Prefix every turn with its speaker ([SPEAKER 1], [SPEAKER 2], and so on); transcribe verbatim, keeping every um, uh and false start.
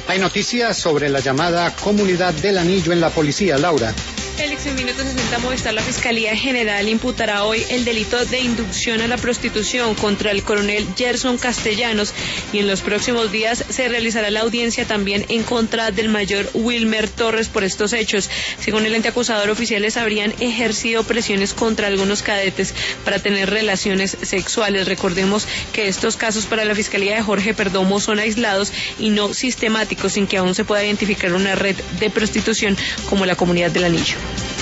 [SPEAKER 1] Hay noticias sobre la llamada Comunidad del Anillo en la policía, Laura.
[SPEAKER 2] Félix, en Minuto sesenta Movistar, la Fiscalía General imputará hoy el delito de inducción a la prostitución contra el coronel Gerson Castellanos y en los próximos días se realizará la audiencia también en contra del mayor Wilmer Torres por estos hechos. Según el ente acusador, oficiales habrían ejercido presiones contra algunos cadetes para tener relaciones sexuales. Recordemos que estos casos para la Fiscalía de Jorge Perdomo son aislados y no sistemáticos, sin que aún se pueda identificar una red de prostitución como la Comunidad del Anillo.